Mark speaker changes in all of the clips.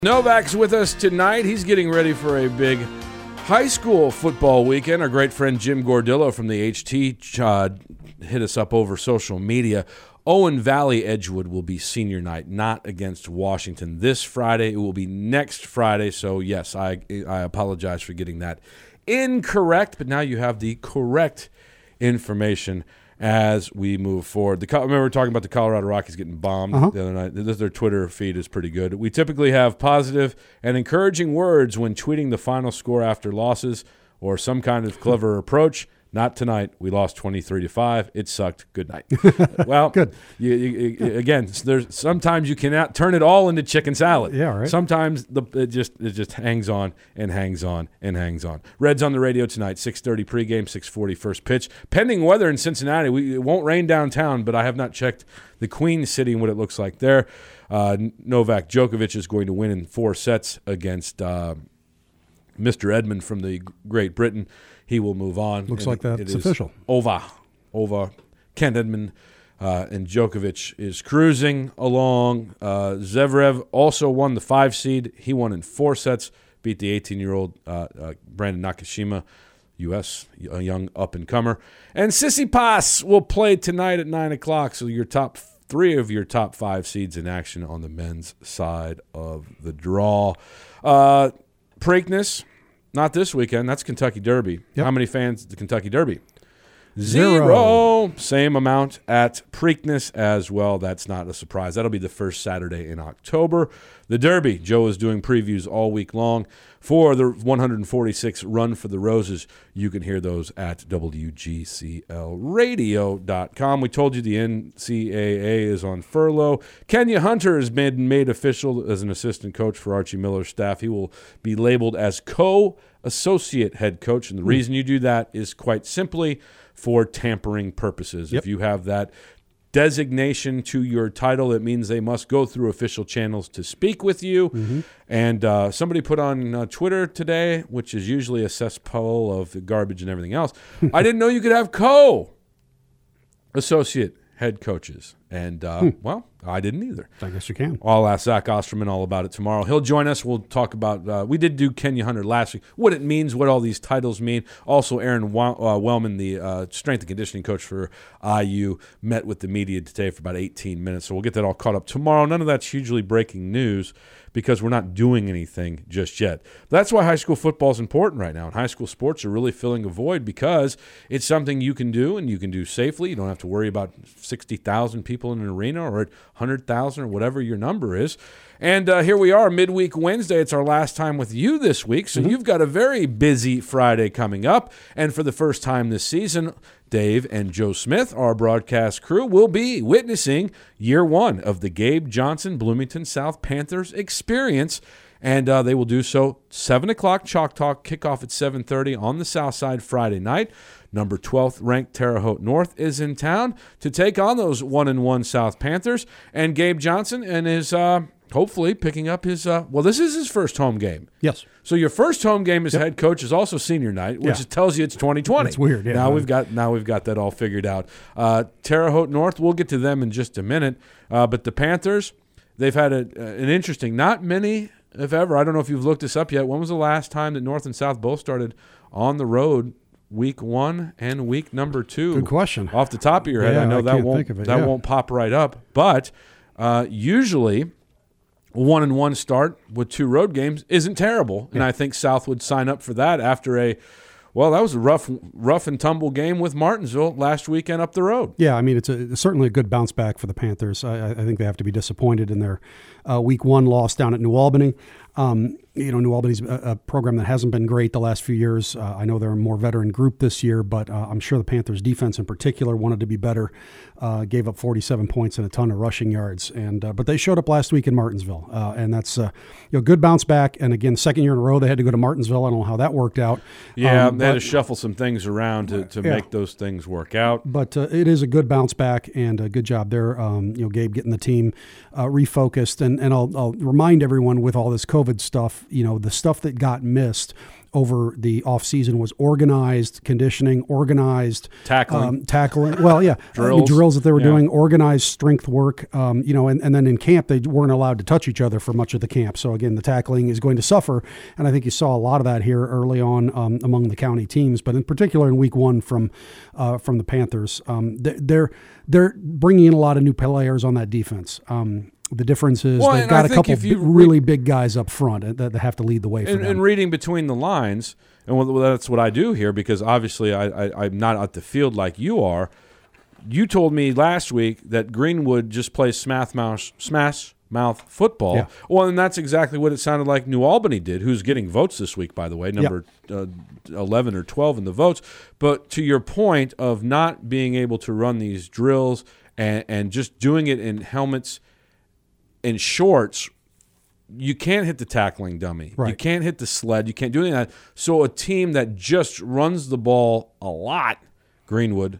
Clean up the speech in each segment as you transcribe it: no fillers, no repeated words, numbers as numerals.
Speaker 1: Novak's with us tonight. He's getting ready for a big high school football weekend. Our great friend Jim Gordillo from the HT hit us up over social media. Owen Valley Edgewood will be senior night, not against Washington this Friday. It will be next Friday. So, yes, I apologize for getting that incorrect, but now you have the correct information as we move forward. Remember we were talking about the Colorado Rockies getting bombed the other night. Their Twitter feed is pretty good. We typically have positive and encouraging words when tweeting the final score after losses or some kind of clever approach. Not tonight. We lost 23-5. It sucked. Good night. Well, good. Again, there's sometimes you cannot turn it all into chicken salad.
Speaker 2: Yeah, right.
Speaker 1: Sometimes it just hangs on and hangs on and hangs on. Reds on the radio tonight. 6:30 pregame, 6:40 first pitch. Pending weather in Cincinnati. It won't rain downtown, but I have not checked the Queen City and what it looks like there. Novak Djokovic is going to win in 4 sets against Mr. Edmund from the Great Britain. He will move on.
Speaker 2: Looks like that's official.
Speaker 1: Over. Kent Edmund and Djokovic is cruising along. Zverev also won the 5 seed. He won in 4 sets, beat the 18-year-old Brandon Nakashima, U.S., a young up-and-comer. And Tsitsipas will play tonight at 9 o'clock, so your top 3 of your top 5 seeds in action on the men's side of the draw. Preakness. Not this weekend. That's Kentucky Derby. Yep. How many fans at the Kentucky Derby? 0. Same amount at Preakness as well. That's not a surprise. That'll be the first Saturday in October. The Derby, Joe is doing previews all week long for the 146 Run for the Roses. You can hear those at WGCLradio.com. We told you the NCAA is on furlough. Kenya Hunter has been made official as an assistant coach for Archie Miller's staff. He will be labeled as co-associate head coach, and the reason you do that is quite simply for tampering purposes. Yep. If you have that designation to your title, it means they must go through official channels to speak with you. Mm-hmm. And somebody put on Twitter today, which is usually a cesspool of garbage and everything else, I didn't know you could have co-associate head coaches. And, well, I didn't either.
Speaker 2: I guess you can.
Speaker 1: I'll ask Zach Osterman all about it tomorrow. He'll join us. We'll talk about we did do Kenya Hunter last week, what it means, what all these titles mean. Also, Aaron Wellman, the strength and conditioning coach for IU, met with the media today for about 18 minutes. So we'll get that all caught up tomorrow. None of that's hugely breaking news because we're not doing anything just yet. That's why high school football is important right now. And high school sports are really filling a void because it's something you can do and you can do safely. You don't have to worry about 60,000 people in an arena or 100,000 or whatever your number is. And here we are, midweek Wednesday. It's our last time with you this week, so you've got a very busy Friday coming up. And for the first time this season, Dave and Joe Smith, our broadcast crew, will be witnessing year 1 of the Gabe Johnson Bloomington South Panthers experience. And they will do so 7 o'clock Chalk Talk, kickoff at 7:30 on the South Side Friday night. Number 12th ranked Terre Haute North is in town to take on those 1-1 South Panthers. And Gabe Johnson and his hopefully picking up his this is his first home game.
Speaker 2: Yes.
Speaker 1: So your first home game as head coach is also senior night, which tells you it's 2020.
Speaker 2: It's weird. Yeah.
Speaker 1: Now we've got that all figured out. Terre Haute North, we'll get to them in just a minute. But the Panthers, they've had an interesting, not many if ever. I don't know if you've looked this up yet. When was the last time that North and South both started on the road? Week 1 and week number 2.
Speaker 2: Good question.
Speaker 1: Off the top of your head, I know that won't pop right up. But usually 1-1 start with 2 road games isn't terrible. And I think South would sign up for that after that was a rough and tumble game with Martinsville last weekend up the road.
Speaker 2: Yeah, I mean, it's certainly a good bounce back for the Panthers. I think they have to be disappointed in their week 1 loss down at New Albany. New Albany's a program that hasn't been great the last few years. I know they're a more veteran group this year, but I'm sure the Panthers defense in particular wanted to be better. Gave up 47 points and a ton of rushing yards, but they showed up last week in Martinsville, and that's good bounce back. And again, second year in a row they had to go to Martinsville. I don't know how that worked out.
Speaker 1: Yeah, they had to shuffle some things around to make those things work out.
Speaker 2: But it is a good bounce back and a good job there. Gabe getting the team refocused, and I'll remind everyone with all this COVID stuff, the stuff that got missed over the offseason was organized conditioning, organized
Speaker 1: tackling.
Speaker 2: Well, yeah, drills that they were
Speaker 1: Yeah.
Speaker 2: doing, organized strength work. And then in camp they weren't allowed to touch each other for much of the camp. So again, the tackling is going to suffer, and I think you saw a lot of that here early on among the county teams, but in particular in week 1 from the Panthers. They're bringing in a lot of new players on that defense. The difference is they've got a couple really big guys up front that have to lead the way for them.
Speaker 1: And reading between the lines, and that's what I do here, because obviously I'm not at the field like you are. You told me last week that Greenwood just plays smash mouth football.
Speaker 2: Yeah.
Speaker 1: Well, and that's exactly what it sounded like New Albany did, who's getting votes this week, by the way, number 11 or 12 in the votes. But to your point of not being able to run these drills and just doing it in helmets and shorts, you can't hit the tackling dummy.
Speaker 2: Right.
Speaker 1: You can't hit the sled. You can't do any of that. So a team that just runs the ball a lot, Greenwood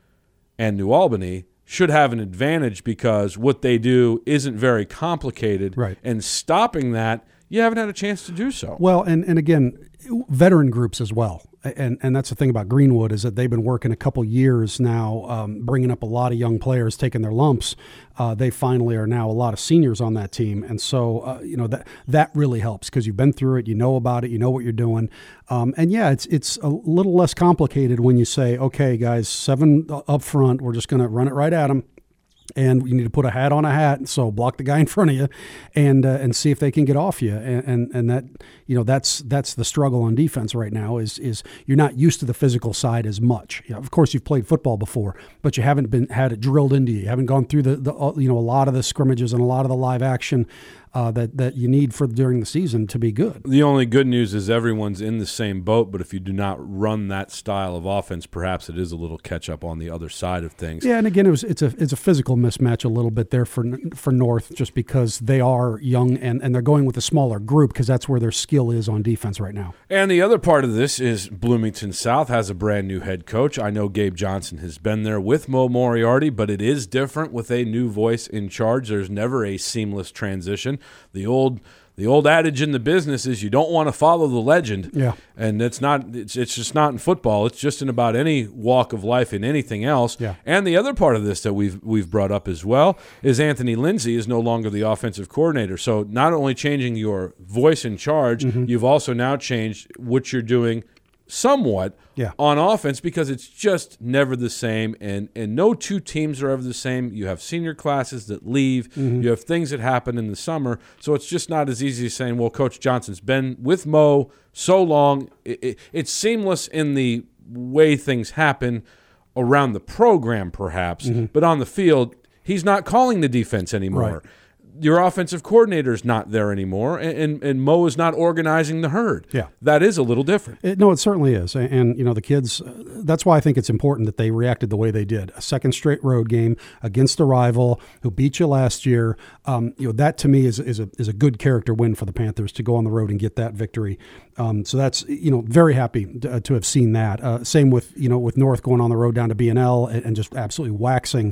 Speaker 1: and New Albany, should have an advantage because what they do isn't very complicated.
Speaker 2: Right.
Speaker 1: And stopping that, you haven't had a chance to do so.
Speaker 2: Well, and again, veteran groups as well. And that's the thing about Greenwood is that they've been working a couple years now, bringing up a lot of young players, taking their lumps. They finally are now a lot of seniors on that team. And so, that really helps because you've been through it, you know about it, you know what you're doing. And yeah, it's a little less complicated when you say, okay, guys, 7 up front, we're just going to run it right at them. And you need to put a hat on a hat, so block the guy in front of you, and see if they can get off you. And that that's the struggle on defense right now is you're not used to the physical side as much. Of course, you've played football before, but you haven't had it drilled into you. You haven't gone through a lot of the scrimmages and a lot of the live action that you need for during the season to be good.
Speaker 1: The only good news is everyone's in the same boat, but if you do not run that style of offense, perhaps it is a little catch up on the other side of things.
Speaker 2: Yeah, and again, it's a physical mismatch a little bit there for North, just because they are young and they're going with a smaller group because that's where their skill is on defense right now.
Speaker 1: And the other part of this is Bloomington South has a brand new head coach. I know Gabe Johnson has been there with Mo Moriarty, but it is different with a new voice in charge. There's never a seamless transition. The old adage in the business is you don't want to follow the legend.
Speaker 2: Yeah.
Speaker 1: And it's just not in football. It's just in about any walk of life in anything else.
Speaker 2: Yeah.
Speaker 1: And the other part of this that we've brought up as well is Anthony Lindsay is no longer the offensive coordinator. So not only changing your voice in charge, you've also now changed what you're doing somewhat on offense, because it's just never the same, and no two teams are ever the same. You have senior classes that leave. You have things that happen in the summer, so it's just not as easy as saying, well, Coach Johnson's been with Mo so long. It's seamless in the way things happen around the program, perhaps, but on the field, he's not calling the defense anymore.
Speaker 2: Right.
Speaker 1: Your offensive coordinator's not there anymore, and Mo is not organizing the herd.
Speaker 2: Yeah.
Speaker 1: That is a little different.
Speaker 2: No, it certainly is. And the kids, that's why I think it's important that they reacted the way they did. A second straight road game against a rival who beat you last year. That to me is a good character win for the Panthers to go on the road and get that victory. So that's, very happy to have seen that. Same with North going on the road down to B&L and just absolutely waxing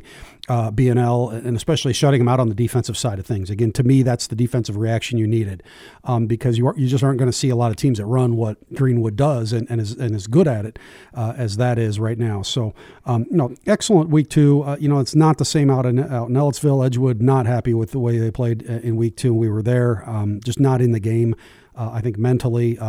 Speaker 2: B&L, and especially shutting them out on the defensive side of things. Again, to me, that's the defensive reaction you needed, because you just aren't going to see a lot of teams that run what Greenwood does and is good at it as that is right now. So, excellent week 2. It's not the same out in Ellettsville. Edgewood not happy with the way they played in week 2. We were there, just not in the game. I think mentally,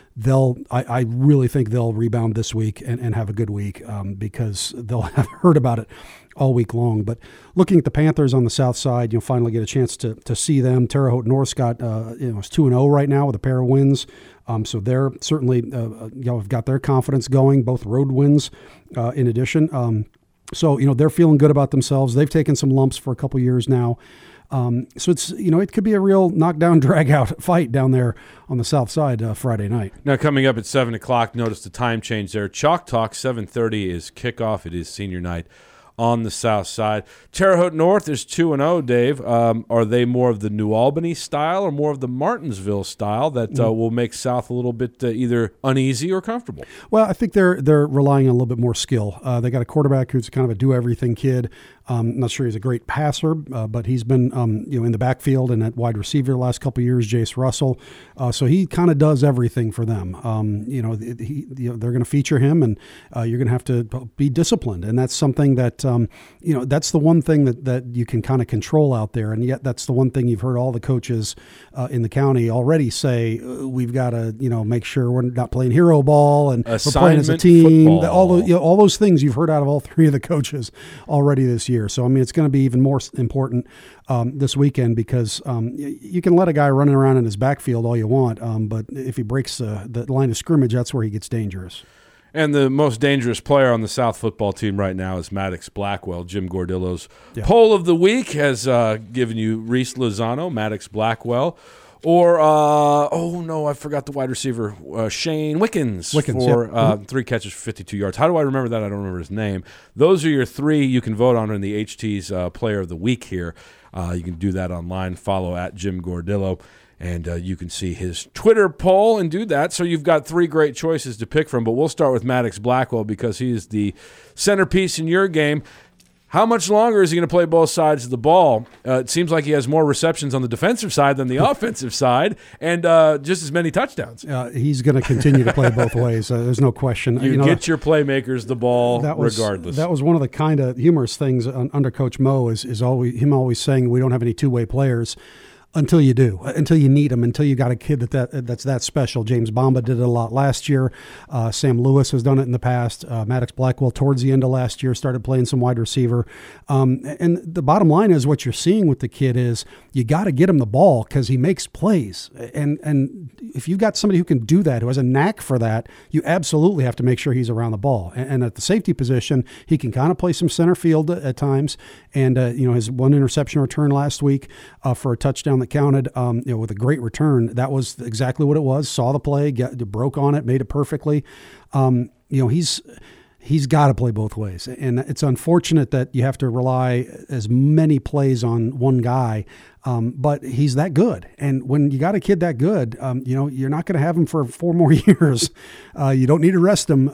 Speaker 2: I really think they'll rebound this week and have a good week because they'll have heard about it all week long. But looking at the Panthers on the south side, you'll finally get a chance to see them. Terre Haute North's got is 2-0 right now with a pair of wins. So they're certainly have got their confidence going, both road wins in addition. So they're feeling good about themselves. They've taken some lumps for a couple years now. So it's, it could be a real knockdown, drag-out fight down there on the south side Friday night.
Speaker 1: Now, coming up at 7 o'clock, notice the time change there. Chalk Talk, 7:30 is kickoff. It is senior night on the south side. Terre Haute North is 2-0, Dave. Are they more of the New Albany style or more of the Martinsville style that will make South a little bit either uneasy or comfortable?
Speaker 2: Well, I think they're relying on a little bit more skill. They got a quarterback who's kind of a do-everything kid. Not sure he's a great passer, but he's been in the backfield and at wide receiver the last couple of years. Jace Russell, so he kind of does everything for them. They're going to feature him, and you're going to have to be disciplined, and that's something that that's the one thing that you can kind of control out there, and yet that's the one thing you've heard all the coaches in the county already say. We've got to make sure we're not playing hero ball and we're playing as a team. All those things you've heard out of all three of the coaches already this year. So, I mean, it's going to be even more important this weekend because you can let a guy running around in his backfield all you want, but if he breaks the line of scrimmage, that's where he gets dangerous.
Speaker 1: And the most dangerous player on the South football team right now is Maddox Blackwell. Jim Gordillo's poll of the week has given you Reese Lozano, Maddox Blackwell, or, I forgot the wide receiver, Shane Wickens for 3 catches for 52 yards. How do I remember that? I don't remember his name. Those are your 3 you can vote on in the HT's Player of the Week here. You can do that online. Follow at Jim Gordillo, and you can see his Twitter poll and do that. So you've got 3 great choices to pick from, but we'll start with Maddox Blackwell because he is the centerpiece in your game. How much longer is he going to play both sides of the ball? It seems like he has more receptions on the defensive side than the offensive side, and just as many touchdowns.
Speaker 2: He's going to continue to play both ways. There's no question.
Speaker 1: You get your playmakers the ball regardless.
Speaker 2: That was one of the kind of humorous things under Coach Mo is always saying we don't have any two-way players. Until you do, until you need them, until you got a kid that's that special. James Bamba did it a lot last year. Sam Lewis has done it in the past. Maddox Blackwell towards the end of last year started playing some wide receiver. And the bottom line is what you're seeing with the kid is you got to get him the ball because he makes plays. And if you've got somebody who can do that, who has a knack for that, you absolutely have to make sure he's around the ball. And at the safety position, he can kind of play some center field at times. And his 1 interception return last week for a touchdown that counted, with a great return. That was exactly what it was. Saw the play, broke on it, made it perfectly. He's got to play both ways. And it's unfortunate that you have to rely as many plays on one guy, but he's that good. And when you got a kid that good, you're not going to have him for 4 more years. You don't need to rest him.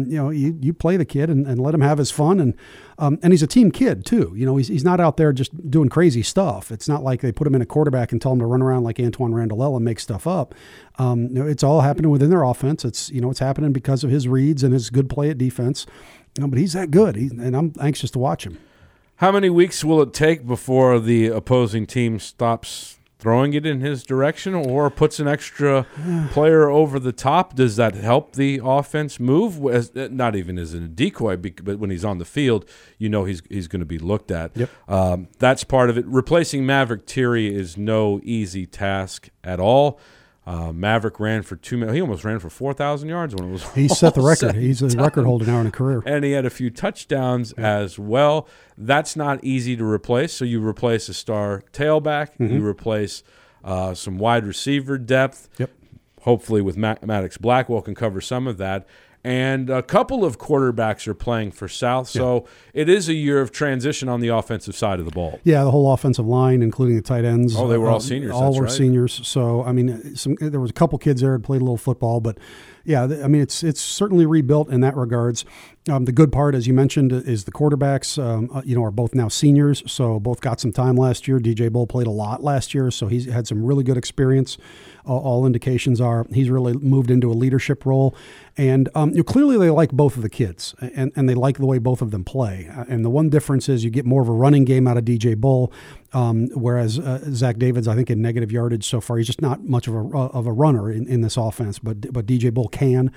Speaker 2: You play the kid and let him have his fun. And he's a team kid too. He's not out there just doing crazy stuff. It's not like they put him in a quarterback and tell him to run around like Antoine Randall and make stuff up. It's all happening within their offense. It's happening because of his reads and his good play at defense. But he's that good, and I'm anxious to watch him.
Speaker 1: How many weeks will it take before the opposing team stops throwing it in his direction or puts an extra player over the top? Does that help the offense move? Not even as a decoy, but when he's on the field, he's going to be looked at.
Speaker 2: Yep.
Speaker 1: That's part of it. Replacing Maverick Thierry is no easy task at all. Maverick ran for 2 minutes. He almost ran for 4,000 yards when it was.
Speaker 2: He set the record. He's a record holder now in a career,
Speaker 1: and he had a few touchdowns as well. That's not easy to replace. So you replace a star tailback. Mm-hmm. You replace some wide receiver depth.
Speaker 2: Yep.
Speaker 1: Hopefully, with Maddox Blackwell can cover some of that. And a couple of quarterbacks are playing for South, so it is a year of transition on the offensive side of the ball.
Speaker 2: Yeah, the whole offensive line, including the tight ends.
Speaker 1: Oh, they were all seniors.
Speaker 2: All were
Speaker 1: right.
Speaker 2: seniors. So, I mean, there was a couple kids there that played a little football, but yeah, I mean, it's certainly rebuilt in that regards. The good part, as you mentioned, is the quarterbacks, are both now seniors, so both got some time last year. DJ Bull played a lot last year, so he's had some really good experience. All indications are he's really moved into a leadership role. And clearly they like both of the kids, and they like the way both of them play. And the one difference is you get more of a running game out of DJ Bull, whereas Zach Davids, I think, in negative yardage so far, he's just not much of a runner in this offense. But DJ Bull can.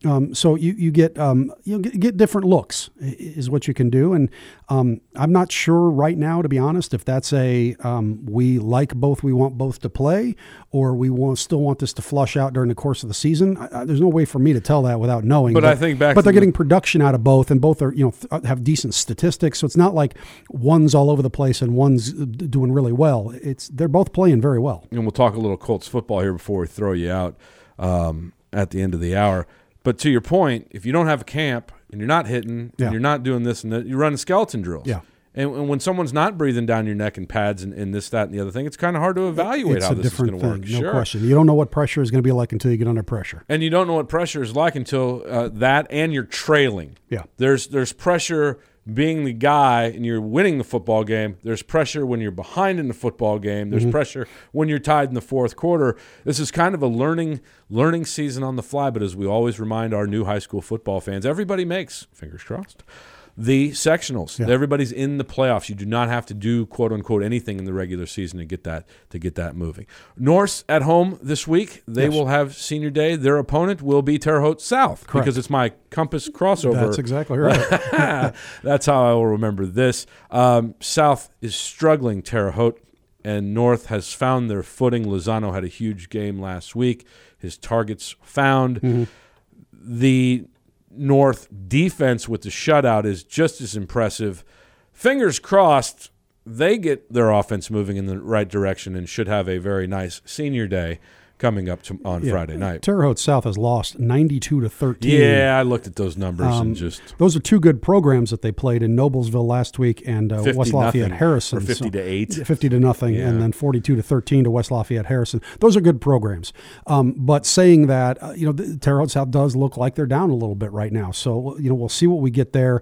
Speaker 2: So you get different looks is what you can do. And I'm not sure right now, to be honest, if that's we like both, we want both to play, or we still want this to flush out during the course of the season. There's no way for me to tell that without knowing.
Speaker 1: But I think
Speaker 2: they're getting production out of both, and both are have decent statistics. So it's not like one's all over the place and one's doing really well. They're both playing very well.
Speaker 1: And we'll talk a little Colts football here before we throw you out at the end of the hour. But to your point, if you don't have a camp and you're not hitting, and you're not doing this and that, you're running skeleton drills.
Speaker 2: Yeah.
Speaker 1: And when someone's not breathing down your neck and pads and this, that, and the other thing, it's kind of hard to evaluate how this is going to work.
Speaker 2: No question. You don't know what pressure is going to be like until you get under pressure.
Speaker 1: And you don't know what pressure is like until that and you're trailing.
Speaker 2: Yeah.
Speaker 1: There's pressure being the guy and you're winning the football game. There's pressure when you're behind in the football game. There's pressure when you're tied in the fourth quarter. This is kind of a learning season on the fly, but as we always remind our new high school football fans, everybody makes, fingers crossed, the sectionals. Yeah. Everybody's in the playoffs. You do not have to do quote unquote anything in the regular season to get that moving. Norse at home this week. They will have senior day. Their opponent will be Terre Haute South. Correct. Because it's my Compass crossover.
Speaker 2: That's exactly right.
Speaker 1: That's how I will remember this. South is struggling, Terre Haute, and North has found their footing. Lozano had a huge game last week. His targets found. Mm-hmm. The North defense with the shutout is just as impressive. Fingers crossed they get their offense moving in the right direction and should have a very nice senior day coming up on Friday night.
Speaker 2: Terre Haute South has lost 92-13.
Speaker 1: Yeah, I looked at those numbers and just
Speaker 2: those are two good programs that they played in Noblesville last week and West Lafayette Harrison.
Speaker 1: Or 50-8.
Speaker 2: 50-0, and then 42-13 to West Lafayette Harrison. Those are good programs. But saying that, Terre Haute South does look like they're down a little bit right now. So we'll see what we get there.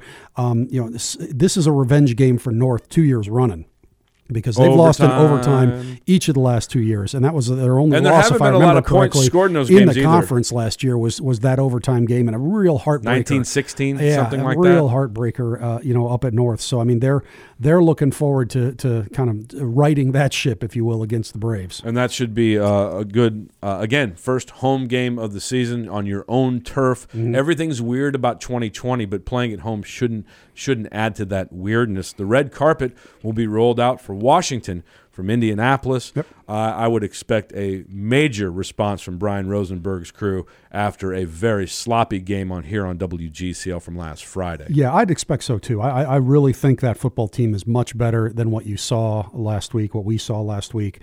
Speaker 2: This is a revenge game for North 2 years running, because they've lost in overtime each of the last 2 years, and that was their only loss, if I remember correctly, in the conference last year was that overtime game, and a real heartbreaker.
Speaker 1: 19-16, something like that.
Speaker 2: A real heartbreaker, up at North. So, I mean, they're looking forward to kind of righting that ship, if you will, against the Braves.
Speaker 1: And that should be a good, again, first home game of the season on your own turf. Mm-hmm. Everything's weird about 2020, but playing at home shouldn't add to that weirdness. The red carpet will be rolled out for Washington from Indianapolis. Yep. I would expect a major response from Brian Rosenberg's crew after a very sloppy game here on WGCL from last Friday.
Speaker 2: Yeah, I'd expect so too. I really think that football team is much better than what you saw last week, what we saw last week.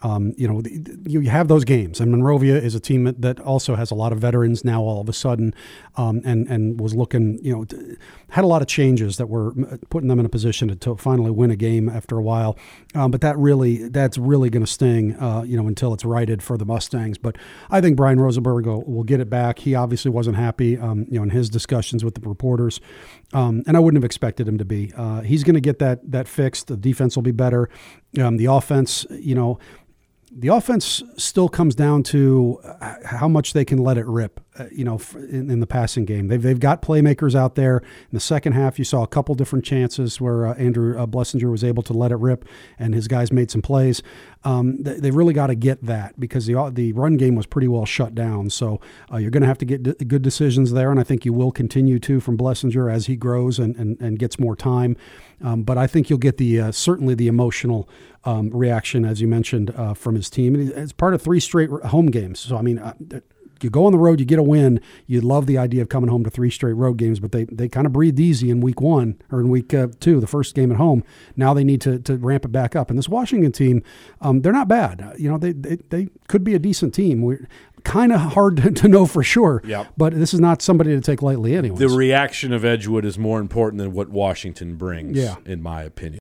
Speaker 2: You have those games, and Monrovia is a team that also has a lot of veterans now all of a sudden, and was looking, had a lot of changes that were putting them in a position to finally win a game after a while. But that's really going to sting, until it's righted for the Mustangs. But I think Brian Rosenberg will get it back. He obviously wasn't happy, in his discussions with the reporters, and I wouldn't have expected him to be. He's going to get that fixed. The defense will be better. The offense, the offense still comes down to how much they can let it rip, in the passing game. They've got playmakers out there. In the second half, you saw a couple different chances where Andrew Blessinger was able to let it rip, and his guys made some plays. They really got to get that, because the run game was pretty well shut down. So you're going to have to get good decisions there, and I think you will continue to from Blessinger as he grows and gets more time. But I think you'll get certainly the emotional reaction, as you mentioned, from his team. And it's part of 3 straight home games. So, I mean, you go on the road, you get a win. You love the idea of coming home to 3 straight road games, but they kind of breathed easy in week 1 or in week 2, the first game at home. Now they need to ramp it back up. And this Washington team, they're not bad. They could be a decent team. We're kind of hard to know for sure, but this is not somebody to take lightly anyway.
Speaker 1: The reaction of Edgewood is more important than what Washington brings, in my opinion.